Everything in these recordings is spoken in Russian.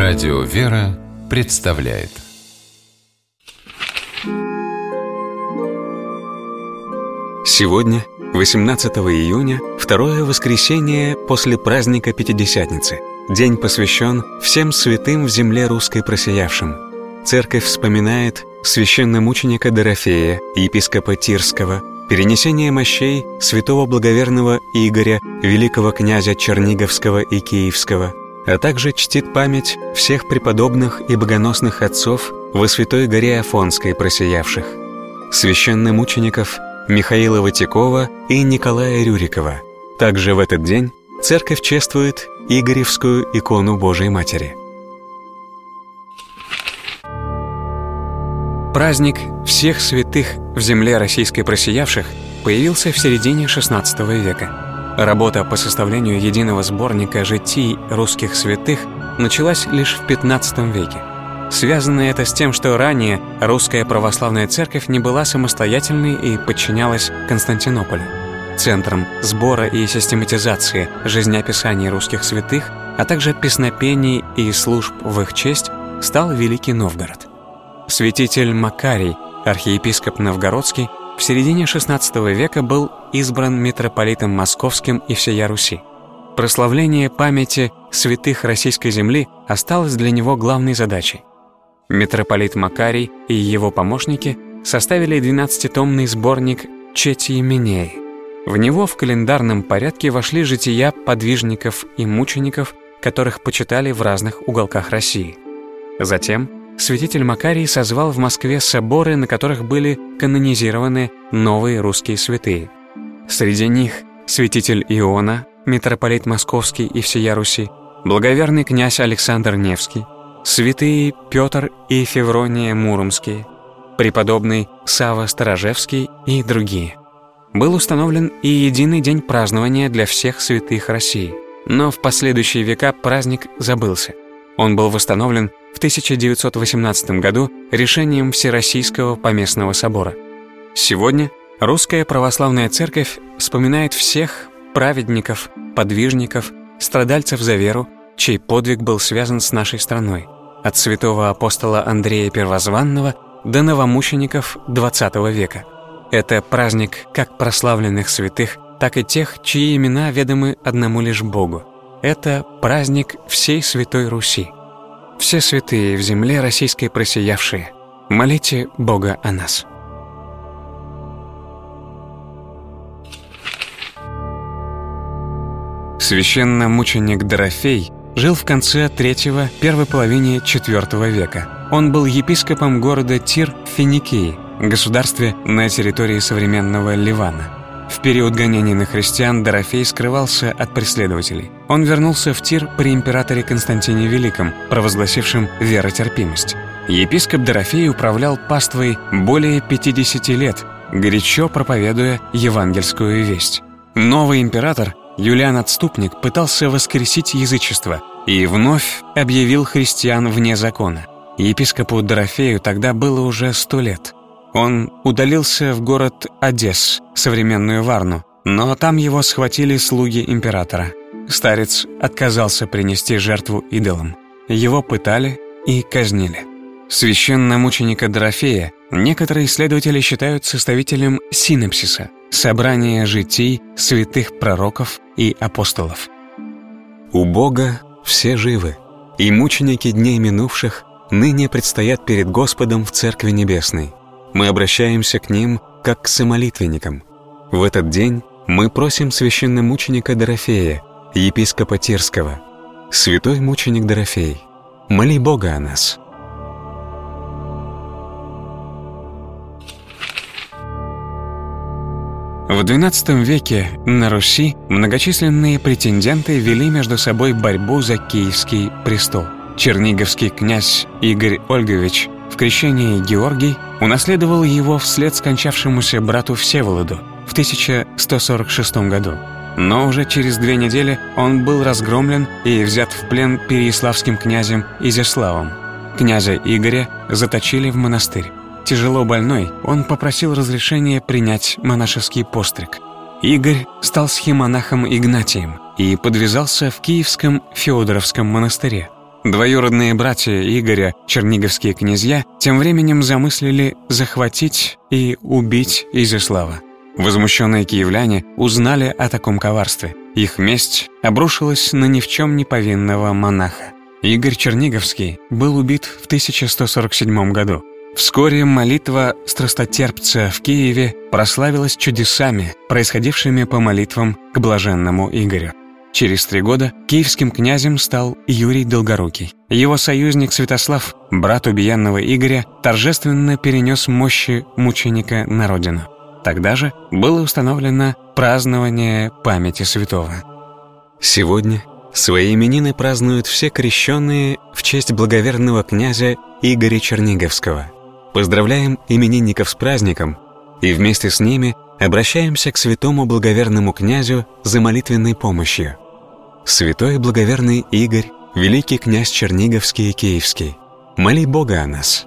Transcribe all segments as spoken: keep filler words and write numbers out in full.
Радио «Вера» представляет. Сегодня, восемнадцатого июня, второе воскресенье после праздника Пятидесятницы. День посвящен всем святым в земле русской просиявшим. Церковь вспоминает священномученика Дорофея, епископа Тирского, перенесение мощей святого благоверного Игоря, великого князя Черниговского и Киевского, а также чтит память всех преподобных и богоносных отцов во Святой горе Афонской просиявших, священномучеников Михаила Ватикова и Николая Рюрикова. Также в этот день церковь чествует Игоревскую икону Божией Матери. Праздник всех святых в земле российской просиявших появился в середине шестнадцатого века. Работа по составлению единого сборника житий русских святых началась лишь в пятнадцатом веке. Связано это с тем, что ранее русская православная церковь не была самостоятельной и подчинялась Константинополю. Центром сбора и систематизации жизнеописаний русских святых, а также песнопений и служб в их честь стал Великий Новгород. Святитель Макарий, архиепископ Новгородский, в середине шестнадцатого века был избран митрополитом Московским и всея Руси. Прославление памяти святых российской земли осталось для него главной задачей. Митрополит Макарий и его помощники составили двенадцатитомный сборник «Чети Минеи». В него в календарном порядке вошли жития подвижников и мучеников, которых почитали в разных уголках России. Затем святитель Макарий созвал в Москве соборы, на которых были канонизированы новые русские святые. Среди них святитель Иона, митрополит Московский и всея Руси, благоверный князь Александр Невский, святые Петр и Феврония Муромские, преподобный Савва Сторожевский и другие. Был установлен и единый день празднования для всех святых России, но в последующие века праздник забылся. Он был восстановлен в тысяча девятьсот восемнадцатом году решением Всероссийского поместного собора. Сегодня Русская Православная Церковь вспоминает всех праведников, подвижников, страдальцев за веру, чей подвиг был связан с нашей страной, от святого апостола Андрея Первозванного до новомучеников двадцатого века. Это праздник как прославленных святых, так и тех, чьи имена ведомы одному лишь Богу. Это праздник всей Святой Руси. Все святые в земле российской просиявшие, молите Бога о нас. Священномученик Дорофей жил в конце третьего, первой половине четвертого века. Он был епископом города Тир в Финикии, государстве на территории современного Ливана. В период гонений на христиан Дорофей скрывался от преследователей. Он вернулся в Тир при императоре Константине Великом, провозгласившем веротерпимость. Епископ Дорофей управлял паствой более пятидесяти лет, горячо проповедуя евангельскую весть. Новый император Юлиан Отступник пытался воскресить язычество и вновь объявил христиан вне закона. Епископу Дорофею тогда было уже сто лет. Он удалился в город Одесс, современную Варну, но там его схватили слуги императора. Старец отказался принести жертву идолам. Его пытали и казнили. Священномученика Дорофея некоторые исследователи считают составителем синопсиса, собрания житий святых пророков и апостолов. У Бога все живы, и мученики дней минувших ныне предстоят перед Господом в Церкви Небесной. Мы обращаемся к ним, как к самолитвенникам. В этот день мы просим священномученика Дорофея, епископа Тирского: «Святой мученик Дорофей, моли Бога о нас». В двенадцатом веке на Руси многочисленные претенденты вели между собой борьбу за Киевский престол. Черниговский князь Игорь Ольгович в крещении Георгий унаследовал его вслед скончавшемуся брату Всеволоду в тысяча сто сорок шестом году. Но уже через две недели он был разгромлен и взят в плен переяславским князем Изяславом. Князя Игоря заточили в монастырь. Тяжело больной, он попросил разрешения принять монашеский постриг. Игорь стал схимонахом Игнатием и подвязался в Киевском Феодоровском монастыре. Двоюродные братья Игоря, черниговские князья, тем временем замыслили захватить и убить Изяслава. Возмущенные киевляне узнали о таком коварстве. Их месть обрушилась на ни в чем не повинного монаха. Игорь Черниговский был убит в тысяча сто сорок седьмом году. Вскоре молитва страстотерпца в Киеве прославилась чудесами, происходившими по молитвам к блаженному Игорю. Через три года киевским князем стал Юрий Долгорукий. Его союзник Святослав, брат убиенного Игоря, торжественно перенес мощи мученика на родину. Тогда же было установлено празднование памяти святого. Сегодня свои именины празднуют все крещенные в честь благоверного князя Игоря Черниговского. Поздравляем именинников с праздником и вместе с ними обращаемся к святому благоверному князю за молитвенной помощью. Святой и благоверный Игорь, великий князь Черниговский и Киевский, моли Бога о нас.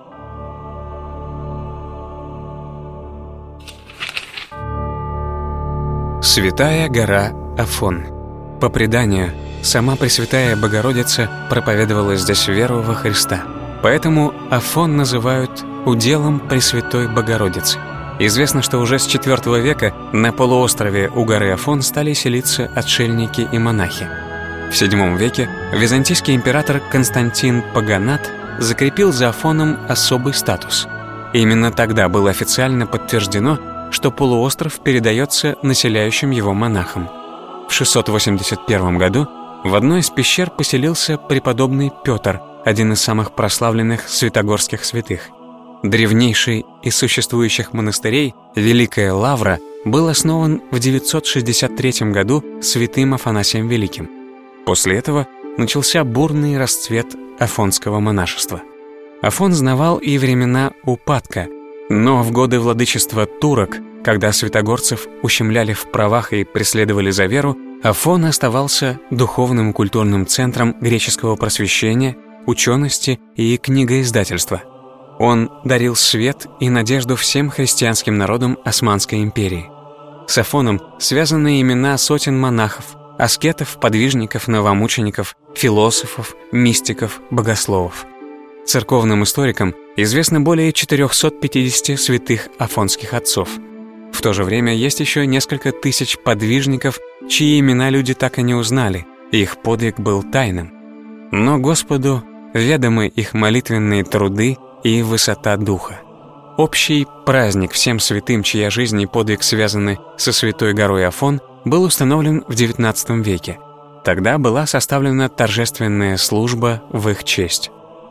Святая гора Афон. По преданию, сама Пресвятая Богородица проповедовала здесь веру во Христа. Поэтому Афон называют уделом Пресвятой Богородицы. Известно, что уже с четвёртого века на полуострове у горы Афон стали селиться отшельники и монахи. В седьмом веке византийский император Константин Паганат закрепил за Афоном особый статус. Именно тогда было официально подтверждено, что полуостров передается населяющим его монахам. В шестьсот восемьдесят первом году в одной из пещер поселился преподобный Петр, один из самых прославленных святогорских святых. Древнейший из существующих монастырей, Великая Лавра, был основан в девятьсот шестьдесят третьем году святым Афанасием Великим. После этого начался бурный расцвет афонского монашества. Афон знавал и времена упадка, но в годы владычества турок, когда святогорцев ущемляли в правах и преследовали за веру, Афон оставался духовным и культурным центром греческого просвещения, учености и книгоиздательства. Он дарил свет и надежду всем христианским народам Османской империи. С Афоном связаны имена сотен монахов, аскетов, подвижников, новомучеников, философов, мистиков, богословов. Церковным историкам известно более четырехсот пятидесяти святых афонских отцов. В то же время есть еще несколько тысяч подвижников, чьи имена люди так и не узнали, и их подвиг был тайным. Но Господу ведомы их молитвенные труды и высота духа. Общий праздник всем святым, чья жизнь и подвиг связаны со святой горой Афон, был установлен в девятнадцатом веке. Тогда была составлена торжественная служба в их честь.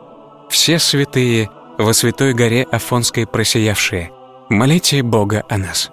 Все святые во святой горе Афонской просиявшие, молите Бога о нас.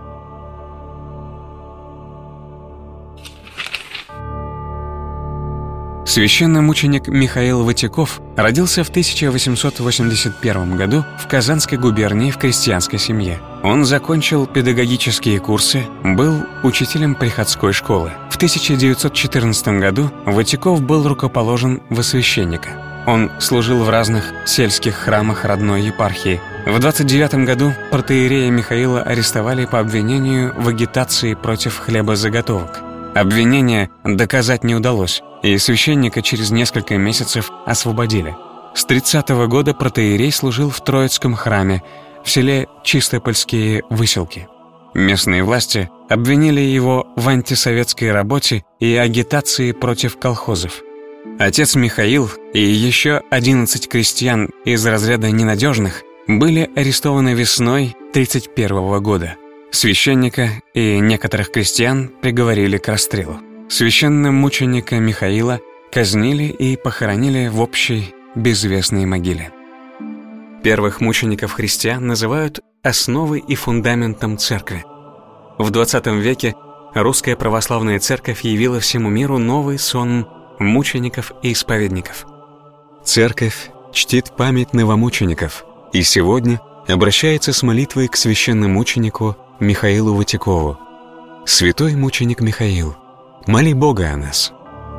Священномученик Михаил Ватиков родился в тысяча восемьсот восемьдесят первом году в Казанской губернии в крестьянской семье. Он закончил педагогические курсы, был учителем приходской школы. В тысяча девятьсот четырнадцатом году Ватиков был рукоположен во священника. Он служил в разных сельских храмах родной епархии. В двадцать девятом году протоиерея Михаила арестовали по обвинению в агитации против хлебозаготовок. Обвинение доказать не удалось, и священника через несколько месяцев освободили. С тридцатого года протоиерей служил в Троицком храме в селе Чистопольские Выселки. Местные власти обвинили его в антисоветской работе и агитации против колхозов. Отец Михаил и еще одиннадцать крестьян из разряда ненадежных были арестованы весной тридцать первого года. Священника и некоторых крестьян приговорили к расстрелу. Священномученика Михаила казнили и похоронили в общей безвестной могиле. Первых мучеников христиан называют основой и фундаментом церкви. В двадцатом веке русская православная церковь явила всему миру новый сон мучеников и исповедников. Церковь чтит память новомучеников и сегодня обращается с молитвой к священномученику Михаилу Ватикову. Святой мученик Михаил, моли Бога о нас.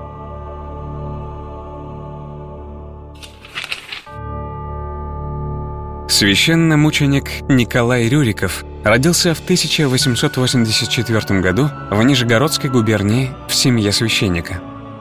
Священномученик Николай Рюриков родился в тысяча восемьсот восемьдесят четвёртом году в Нижегородской губернии в семье священника.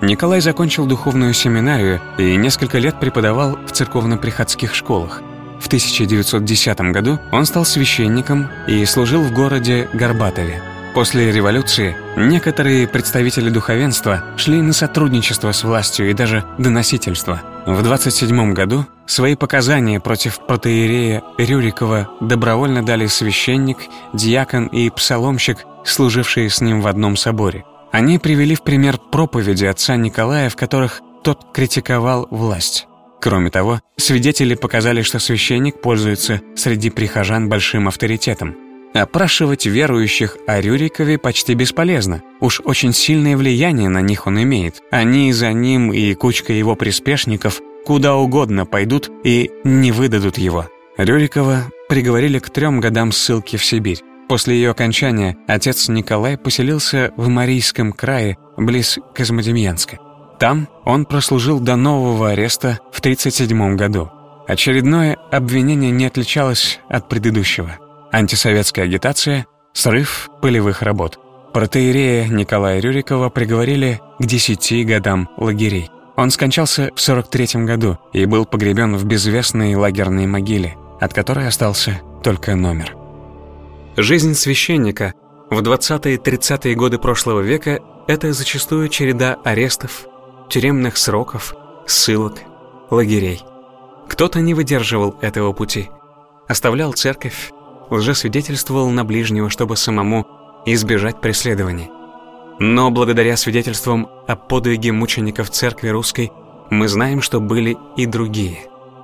Николай закончил духовную семинарию и несколько лет преподавал в церковно-приходских школах. В тысяча девятьсот десятом году он стал священником и служил в городе Горбатове. После революции некоторые представители духовенства шли на сотрудничество с властью и даже доносительство. В двадцать седьмом году свои показания против протоиерея Рюрикова добровольно дали священник, диакон и псаломщик, служившие с ним в одном соборе. Они привели в пример проповеди отца Николая, в которых тот критиковал власть. Кроме того, свидетели показали, что священник пользуется среди прихожан большим авторитетом. Опрашивать верующих о Рюрикове почти бесполезно. Уж очень сильное влияние на них он имеет. Они за ним и кучка его приспешников куда угодно пойдут и не выдадут его. Рюрикова приговорили к трем годам ссылки в Сибирь. После ее окончания отец Николай поселился в Марийском крае, близ Козьмодемьянска. Там он прослужил до нового ареста в тридцать седьмом году. Очередное обвинение не отличалось от предыдущего. Антисоветская агитация, срыв полевых работ. Протоиерея Николая Рюрикова приговорили к десяти годам лагерей. Он скончался в сорок третьем году и был погребен в безвестной лагерной могиле, от которой остался только номер. Жизнь священника в двадцатые-тридцатые годы прошлого века – это зачастую череда арестов, тюремных сроков, ссылок, лагерей. Кто-то не выдерживал этого пути, оставлял церковь, лжесвидетельствовал на ближнего, чтобы самому избежать преследований. Но благодаря свидетельствам о подвиге мучеников церкви русской мы знаем, что были и другие.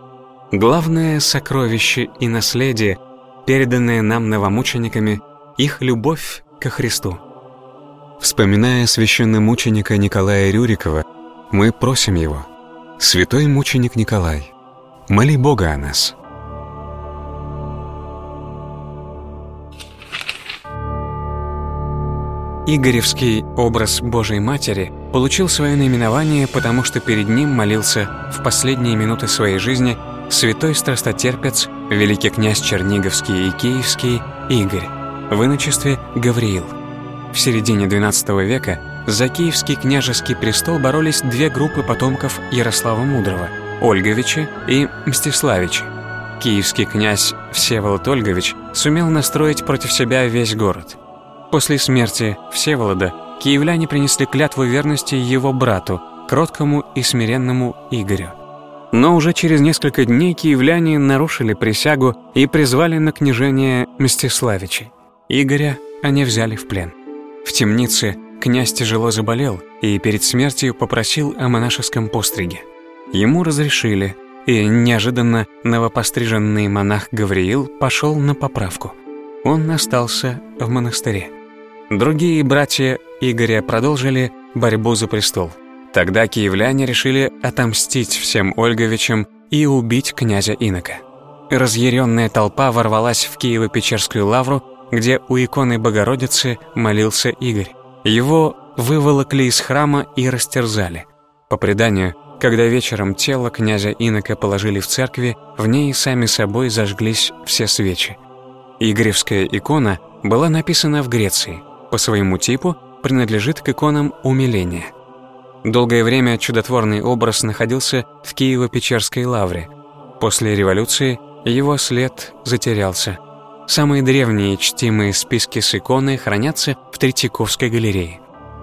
Главное сокровище и наследие, переданное нам новомучениками, их любовь ко Христу. Вспоминая священномученика Николая Рюрикова, мы просим его: «Святой мученик Николай, моли Бога о нас». Игоревский образ Божией Матери получил свое наименование, потому что перед ним молился в последние минуты своей жизни святой страстотерпец, великий князь Черниговский и Киевский Игорь, в иночестве Гавриил. В середине двенадцатого века за Киевский княжеский престол боролись две группы потомков Ярослава Мудрого – Ольговичи и Мстиславичи. Киевский князь Всеволод Ольгович сумел настроить против себя весь город. После смерти Всеволода киевляне принесли клятву верности его брату, кроткому и смиренному Игорю. Но уже через несколько дней киевляне нарушили присягу и призвали на княжение Мстиславичей. Игоря они взяли в плен. В темнице князь тяжело заболел и перед смертью попросил о монашеском постриге. Ему разрешили, и неожиданно новопостриженный монах Гавриил пошел на поправку. Он остался в монастыре. Другие братья Игоря продолжили борьбу за престол. Тогда киевляне решили отомстить всем Ольговичам и убить князя инока. Разъяренная толпа ворвалась в Киево-Печерскую лавру, где у иконы Богородицы молился Игорь. Его выволокли из храма и растерзали. По преданию, когда вечером тело князя инока положили в церкви, в ней сами собой зажглись все свечи. Игоревская икона была написана в Греции. По своему типу принадлежит к иконам умиления. Долгое время чудотворный образ находился в Киево-Печерской лавре. После революции его след затерялся. Самые древние чтимые списки с иконой хранятся в Третьяковской галерее.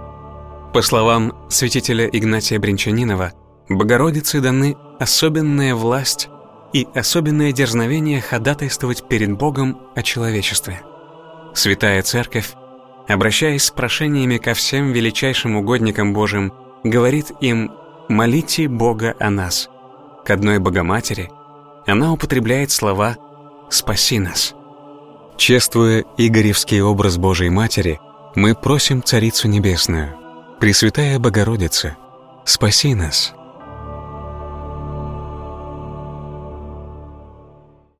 По словам святителя Игнатия Бринчанинова, Богородице даны особенная власть и особенное дерзновение ходатайствовать перед Богом о человечестве. Святая Церковь, обращаясь с прошениями ко всем величайшим угодникам Божьим, говорит им: «Молите Бога о нас». К одной Богоматери она употребляет слова «Спаси нас». Чествуя Игоревский образ Божией Матери, мы просим Царицу Небесную: «Пресвятая Богородица, спаси нас».